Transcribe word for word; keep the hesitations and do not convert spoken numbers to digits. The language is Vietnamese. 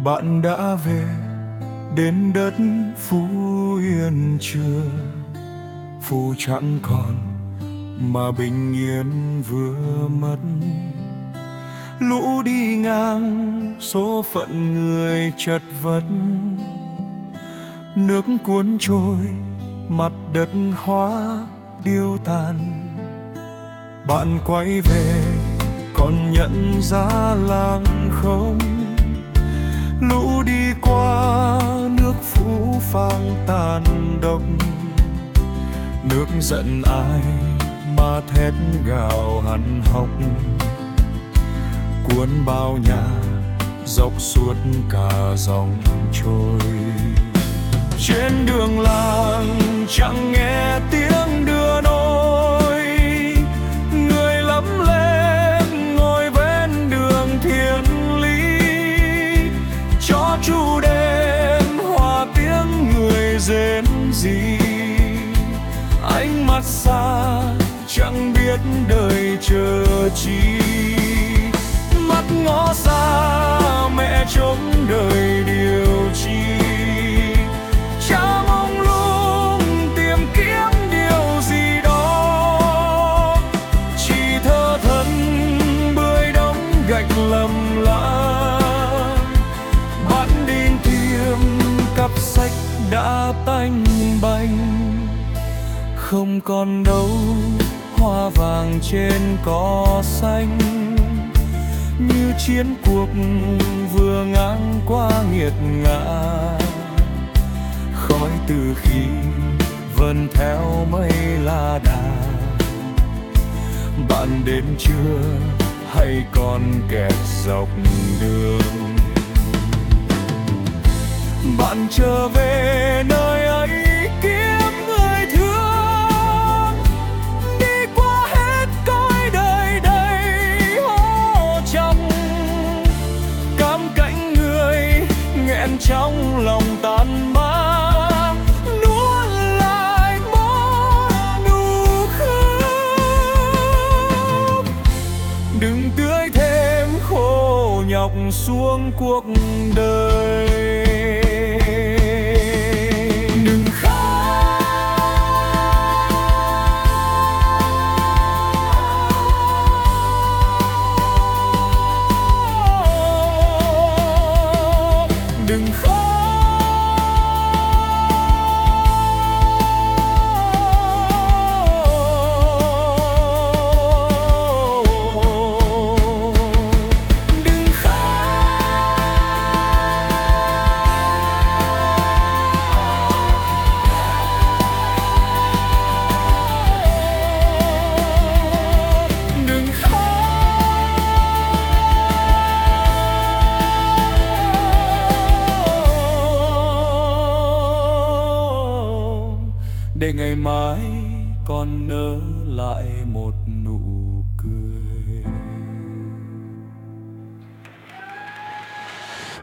Bạn đã về đến đất Phú Yên chưa? Phù chẳng còn mà bình yên vừa mất. Lũ đi ngang số phận người chật vật, nước cuốn trôi mặt đất hóa điêu tàn. Bạn quay về còn nhận ra làng không? Lũ đi qua nước phũ phang tàn độc, nước giận ai mà thét gào hằn học, cuốn bao nhà dọc suốt cả dòng trôi. Trên đường làng chẳng nghe tiếng đưa nôi, người lấm lên ngồi bên đường thiên lý, cho chu đêm hòa tiếng người rên rỉ. Ánh mắt xa chẳng biết đời chờ chi, mắt ngó xa mẹ trống đời điều chi. Cha mong lung tìm kiếm điều gì đó, chỉ thơ thân bưởi đống gạch lầm lã. Bạn đi tìm cặp sách đã tanh bành, không còn đâu hoa vàng trên cỏ xanh. Như chiến cuộc vừa ngang qua nghiệt ngã, khói từ khi vần theo mây la đà. Bạn đến chưa hay còn kẹt dọc đường? Bạn trở về nơi ấy kiếm người thương, đi qua hết cõi đời đầy hố trong. Cám cánh người nghẹn trong lòng tàn mang, nuốt lại mỗi nụ khóc. Đừng tưới thêm khổ nhọc xuống cuộc đời. Đừng khóc, đừng khóc. Để ngày mai còn nở lại một nụ